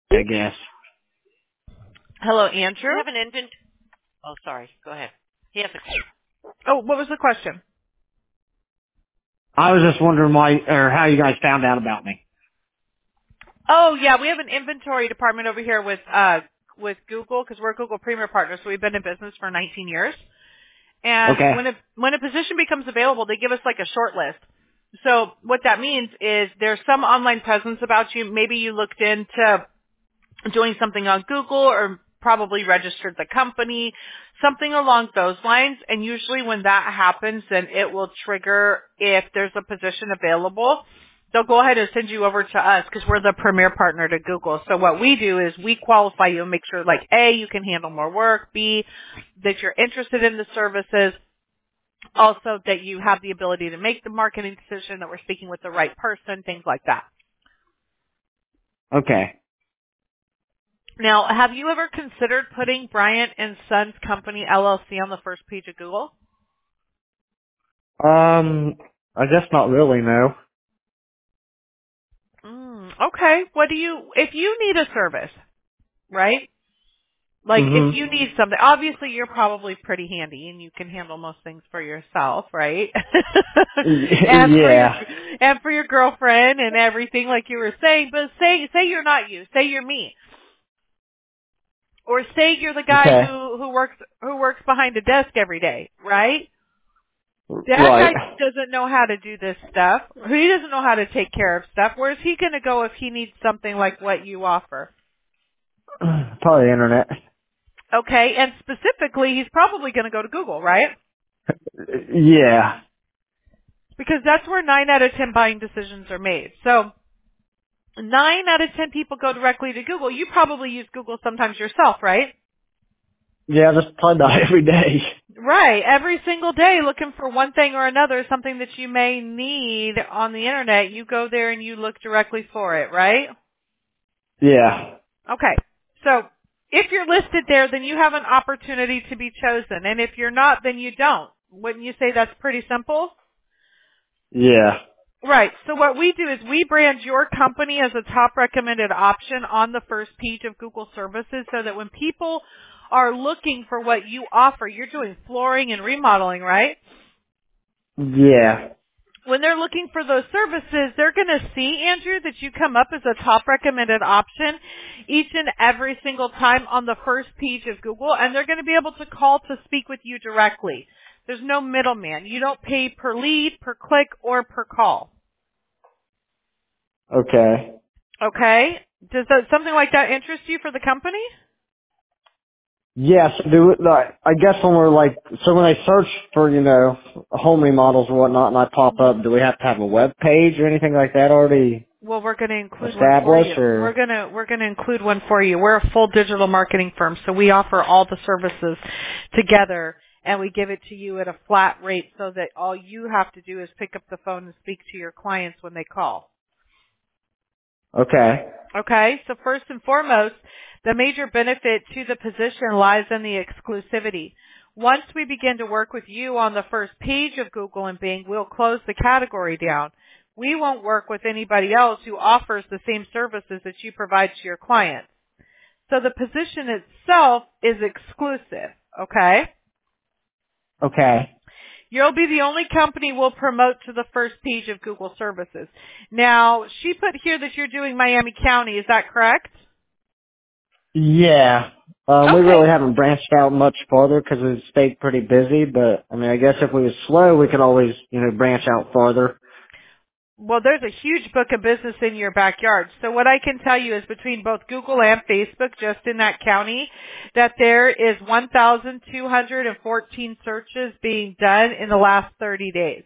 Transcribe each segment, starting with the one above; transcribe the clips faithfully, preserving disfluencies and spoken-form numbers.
I guess. Hello, Andrew. You have an invent. Oh, sorry. Go ahead. He has a. Oh, what was the question? I was just wondering why, or how you guys found out about me. Oh, yeah, we have an inventory department over here with uh with Google because we're a Google Premier Partner, so we've been in business for nineteen years. And Okay. when a when a position becomes available, they give us like a short list. So what that means is there's some online presence about you. Maybe you looked into doing something on Google or probably registered the company, something along those lines. And usually when that happens, then it will trigger if there's a position available. They'll go ahead and send you over to us because we're the premier partner to Google. So what we do is we qualify you and make sure like A, you can handle more work, B, that you're interested in the services, also that you have the ability to make the marketing decision, that we're speaking with the right person, things like that. Okay. Now, have you ever considered putting Bryant and Sons Company L L C on the first page of Google? Um, I guess not really, no. Mm, okay. What do you, if you need a service, right? Like if you Mm-hmm. need something, obviously you're probably pretty handy and you can handle most things for yourself, right? and for your, Yeah. and for your girlfriend and everything like you were saying, but say, say you're not you, say you're me. Or say you're the guy Okay. who, who works, who works behind a desk every day, right? That Right. guy doesn't know how to do this stuff. He doesn't know how to take care of stuff. Where's he going to go if he needs something like what you offer? Probably the internet. Okay, and specifically, he's probably going to go to Google, right? Yeah. Because that's where nine out of ten buying decisions are made. So nine out of ten people go directly to Google. You probably use Google sometimes yourself, right? Yeah, that's probably about every day. Right. Every single day looking for one thing or another, something that you may need on the internet, you go there and you look directly for it, right? Yeah. Okay. So if you're listed there, then you have an opportunity to be chosen. And if you're not, then you don't. Wouldn't you say that's pretty simple? Yeah. Right. So what we do is we brand your company as a top recommended option on the first page of Google services so that when people are looking for what you offer, you're doing flooring and remodeling, right? Yeah. When they're looking for those services, they're going to see, Andrew, that you come up as a top recommended option each and every single time on the first page of Google, and they're going to be able to call to speak with you directly. There's no middleman. You don't pay per lead, per click, or per call. Okay. Okay? Does that, something like that interest you for the company? Yes, do it, like, I guess when we're like, so when I search for, you know, home remodels and whatnot and I pop up, do we have to have a web page or anything like that already Well, we're going to include one for established you. We're or? going to we're going to include one for you. We're a full digital marketing firm, so we offer all the services together, and we give it to you at a flat rate, so that all you have to do is pick up the phone and speak to your clients when they call. Okay. Okay, so first and foremost, the major benefit to the position lies in the exclusivity. Once we begin to work with you on the first page of Google and Bing, we'll close the category down. We won't work with anybody else who offers the same services that you provide to your clients. So the position itself is exclusive, okay? Okay. You'll be the only company we'll promote to the first page of Google services. Now, she put here that you're doing Miami County, is that correct? Yeah. Um, we Okay. really haven't branched out much farther because we've stayed pretty busy, but I mean, I guess if we was slow, we could always, you know, branch out farther. Well, there's a huge book of business in your backyard. So what I can tell you is between both Google and Facebook, just in that county, that there is one thousand two hundred fourteen searches being done in the last thirty days.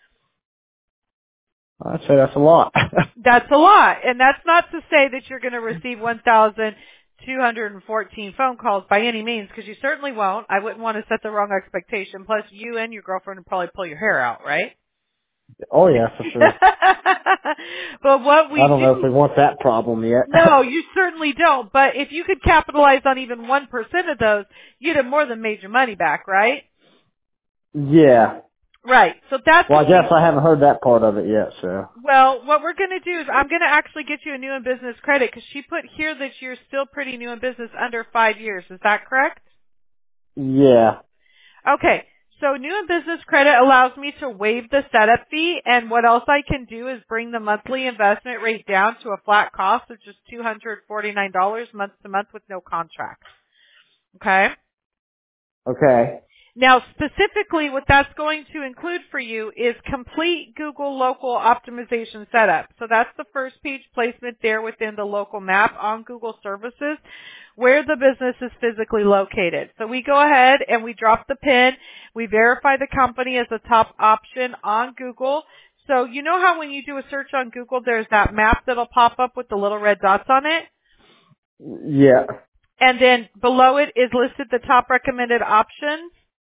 I'd say that's a lot. That's a lot. And that's not to say that you're going to receive one thousand two hundred fourteen phone calls by any means, because you certainly won't. I wouldn't want to set the wrong expectation. Plus, you and your girlfriend would probably pull your hair out, right? Oh yeah, for sure. But what we I don't know if do, we want that problem yet. no, you certainly don't. But if you could capitalize on even one percent of those, you'd have more than made your money back, right? Yeah. Right. So that's Well, I what we guess I haven't heard that part of it yet, so. Well, what we're going to do is I'm going to actually get you a new in business credit because she put here that you're still pretty new in business under five years. Is that correct? Yeah. Okay. So new in business credit allows me to waive the setup fee, and what else I can do is bring the monthly investment rate down to a flat cost of just two hundred forty-nine dollars month to month with no contract. Okay? Okay. Now, specifically, what that's going to include for you is complete Google local optimization setup. So that's the first page placement there within the local map on Google services where the business is physically located. So we go ahead and we drop the pin. We verify the company as the top option on Google. So you know how when you do a search on Google, there's that map that'll pop up with the little red dots on it? Yeah. And then below it is listed the top recommended options.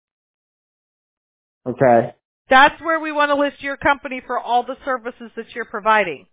Okay. That's where we want to list your company for all the services that you're providing.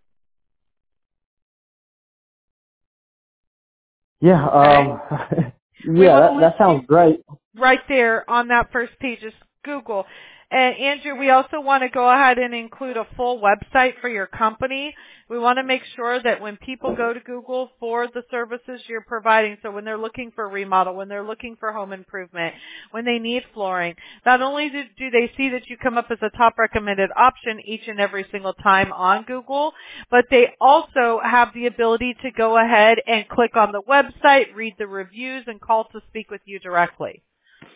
Yeah, Okay? um, We yeah, want to that, list that sounds great. right there on that first page is Google. And Andrew, we also want to go ahead and include a full website for your company. We want to make sure that when people go to Google for the services you're providing, so when they're looking for remodel, when they're looking for home improvement, when they need flooring, not only do, do they see that you come up as a top recommended option each and every single time on Google, but they also have the ability to go ahead and click on the website, read the reviews, and call to speak with you directly.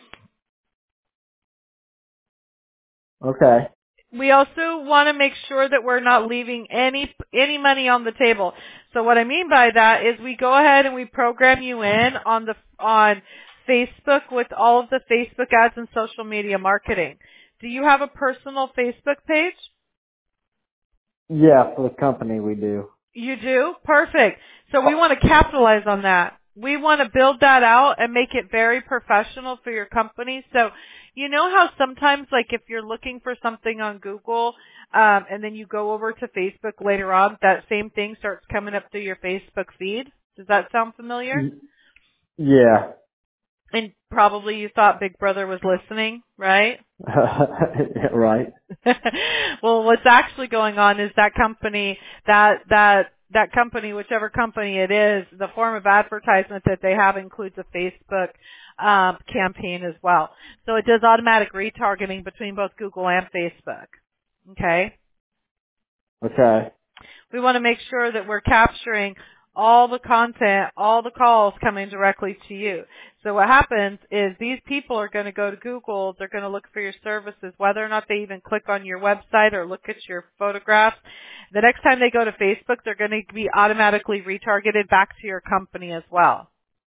Okay. We also want to make sure that we're not leaving any any money on the table. So what I mean by that is we go ahead and we program you in on the on Facebook with all of the Facebook ads and social media marketing. Do you have a personal Facebook page? Yeah, for the company we do. You do? Perfect. So we want to capitalize on that. We want to build that out and make it very professional for your company. So you know how sometimes, like if you're looking for something on Google um, and then you go over to Facebook later on, that same thing starts coming up through your Facebook feed? Does that sound familiar? Y- Yeah. And probably you thought Big Brother was listening, right? Yeah, right. Well, what's actually going on is that company, that that that company, whichever company it is, the form of advertisement that they have includes a Facebook um, campaign as well. So it does automatic retargeting between both Google and Facebook. Okay. Okay. We want to make sure that we're capturing all the content, all the calls coming directly to you. So what happens is these people are going to go to Google, they're going to look for your services, whether or not they even click on your website or look at your photographs. The next time they go to Facebook, they're going to be automatically retargeted back to your company as well.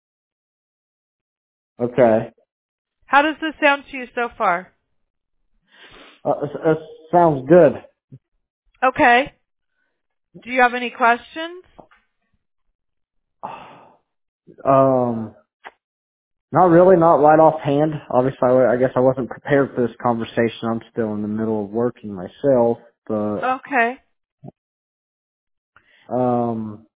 Okay. How does this sound to you so far? Uh, it, it sounds good. Okay. Do you have any questions? Um, not really, not right offhand. Obviously, I, I guess I wasn't prepared for this conversation. I'm still in the middle of working myself, but Okay. um,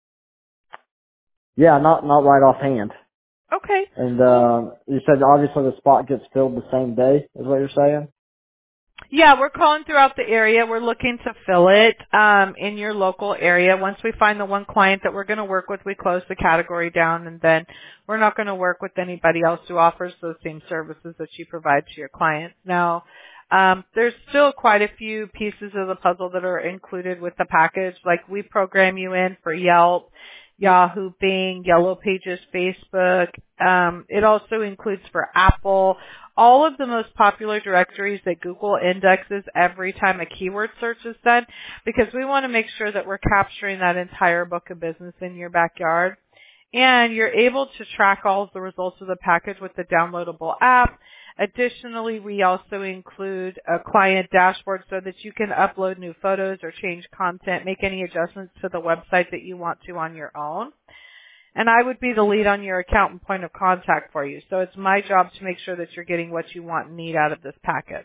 yeah, not not right offhand. Okay. And Well, um, you said obviously the spot gets filled the same day, is what you're saying? yeah, we're calling throughout the area. We're looking to fill it um, in your local area. Once we find the one client that we're going to work with, we close the category down, and then we're not going to work with anybody else who offers those same services that you provide to your clients. Now, um, there's still quite a few pieces of the puzzle that are included with the package. Like we program you in for Yelp, Yahoo, Bing, Yellow Pages, Facebook. Um, it also includes for Apple, all of the most popular directories that Google indexes every time a keyword search is done, because we want to make sure that we're capturing that entire book of business in your backyard. And you're able to track all of the results of the package with the downloadable app. Additionally, we also include a client dashboard so that you can upload new photos or change content, make any adjustments to the website that you want to on your own. And I would be the lead on your account and point of contact for you. So it's my job to make sure that you're getting what you want and need out of this package.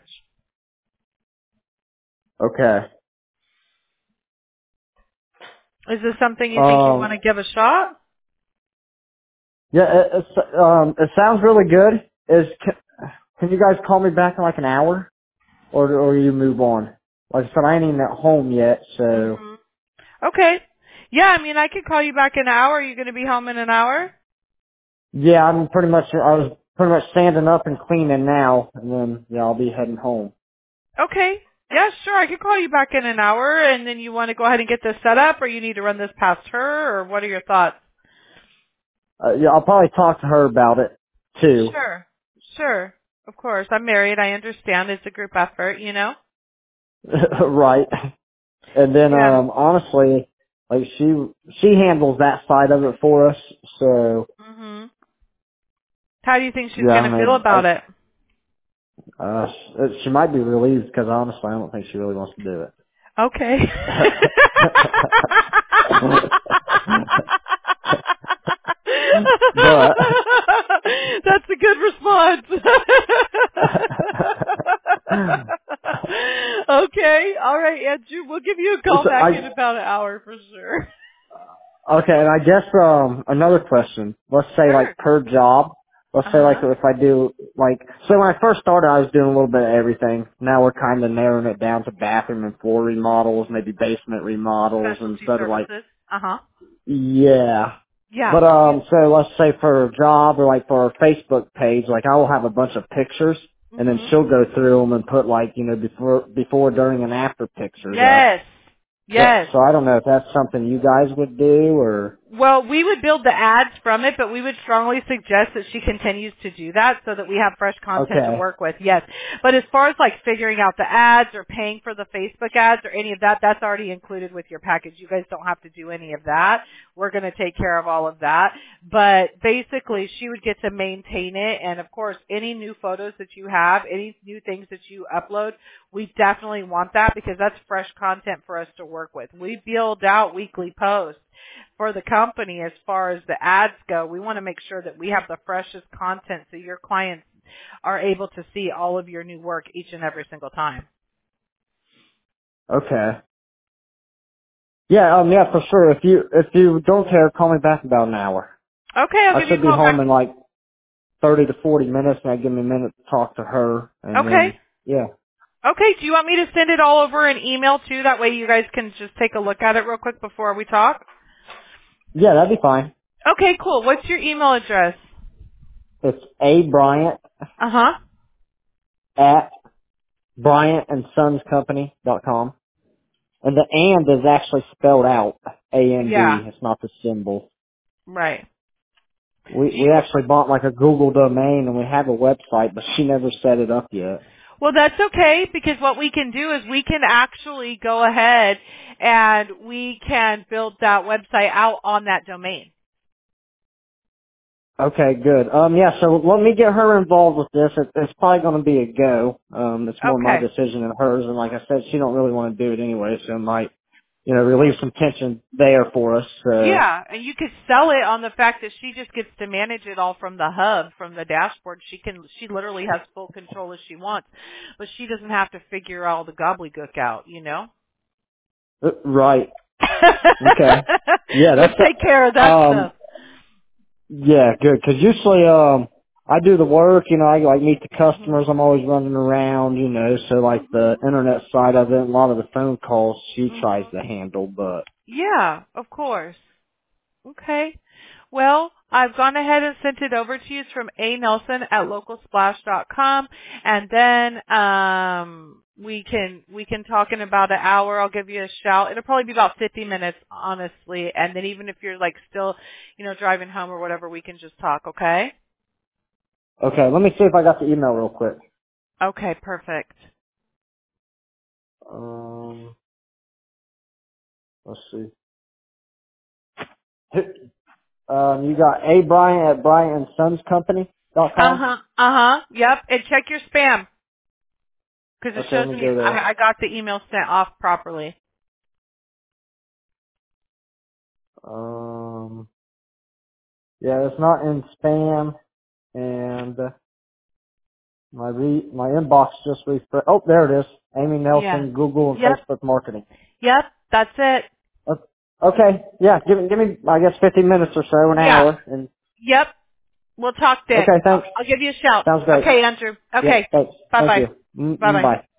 Okay. Is this something you think you want Um, to give a shot? yeah, it, it's, um, it sounds really good. Is can, can you guys call me back in like an hour? or or you move on. Like I said, I ain't even at home yet, so Mhm. Okay. Yeah, I mean, I could call you back in an hour. Are you going to be home in an hour? yeah, I'm pretty much I was pretty much standing up and cleaning now, and then yeah, I'll be heading home. Okay. Yeah, sure. I could call you back in an hour, and then you want to go ahead and get this set up, or you need to run this past her, or what are your thoughts? Uh, yeah, I'll probably talk to her about it too. Sure. Sure. Of course. I'm married. I understand. It's a group effort, you know? Right. And then Yeah. um honestly, like she she handles that side of it for us, so Mhm. How do you think she's yeah, I going don't to feel know. about it? I, uh, she might be relieved because honestly, I don't think she really wants to do it. Okay. But That's a good response. Okay. All right, Andrew. We'll give you a call so back in I about an hour for sure. okay, and I guess um another question. Let's say Sure. like per job. Let's say like Uh-huh. if I do like so when I first started I was doing a little bit of everything. Now we're kind of narrowing it down to bathroom and floor remodels, maybe basement remodels Specialty instead of like services. Uh-huh. yeah. Yeah. But um so let's say for a job or like for our Facebook page, like I will have a bunch of pictures and then Mhm. she'll go through them and put like, you know, before before during and after pictures up. Yes. So, Yes. so I don't know if that's something you guys would do or Well, we would build the ads from it, but we would strongly suggest that she continues to do that so that we have fresh content to okay. work with. Yes. But as far as like figuring out the ads or paying for the Facebook ads or any of that, that's already included with your package. You guys don't have to do any of that. We're going to take care of all of that. But basically, she would get to maintain it. And of course, any new photos that you have, any new things that you upload, we definitely want that because that's fresh content for us to work with. We build out weekly posts for the company as far as the ads go. We want to make sure that we have the freshest content so your clients are able to see all of your new work each and every single time. Okay. Yeah, um yeah, for sure. If you if you don't care, call me back in about an hour. Okay, I'll I give you a should be call home back. in like thirty to forty minutes and I give me a minute to talk to her and Okay. then yeah. Okay, do you want me to send it all over an email too? That way you guys can just take a look at it real quick before we talk? Yeah, that'd be fine. Okay, cool. What's your email address? It's A Bryant Uh-huh. at Bryant and Sons Company dot com. And the and is actually spelled out A N Yeah. D. It's not the symbol. Right. We Do we you, actually bought like a Google domain and we have a website, but she never set it up yet. well, that's okay because what we can do is we can actually go ahead and we can build that website out on that domain. Okay, good. Um, yeah. So let me get her involved with this. It, it's probably going to be a go. Um, it's more my Okay. decision than hers. And like I said, she don't really want to do it anyway, so it might, you know, relieve some tension there for us. So Yeah, and you could sell it on the fact that she just gets to manage it all from the hub, from the dashboard. She can, she literally has full control as she wants, but she doesn't have to figure all the gobbledygook out, you know? uh, right. Okay. Yeah, We that's take care of uh, that um, stuff. yeah, good. Because usually, um, I do the work. You know, I like meet the customers. Mhm. I'm always running around. You know, so like Mhm. the internet side of it, and a lot of the phone calls she tries Mhm. to handle. But Yeah, of course. Okay. Well, I've gone ahead and sent it over to you. It's from A Nelson at local splash dot com, and then um we can we can talk in about an hour. I'll give you a shout. It'll probably be about fifty minutes, honestly. And then even if you're like still, you know, driving home or whatever, we can just talk. Okay. okay, let me see if I got the email real quick. Okay. Perfect. Um, let's see. Um, you got A Bryant at Bryant and Sons Company dot Uh com. huh. Uh huh. Yep. And check your spam because it Okay, let shows me me go there. I, I got the email sent off properly. Um, yeah, it's not in spam, and uh, my re my inbox just refreshed. Oh, there it is. Amy Yeah. Nelson, Google and Yep. Facebook marketing. Yep. That's it. O- Okay, yeah, give me give me I guess fifteen minutes or so, an Yeah. hour, and Yep. We'll talk then. okay, I'll, thanks. I'll give you a shout. Sounds great. Okay, Andrew. Yeah, Okay. thanks. Thank Bye-bye. you. Mm, mm, Bye-bye. bye.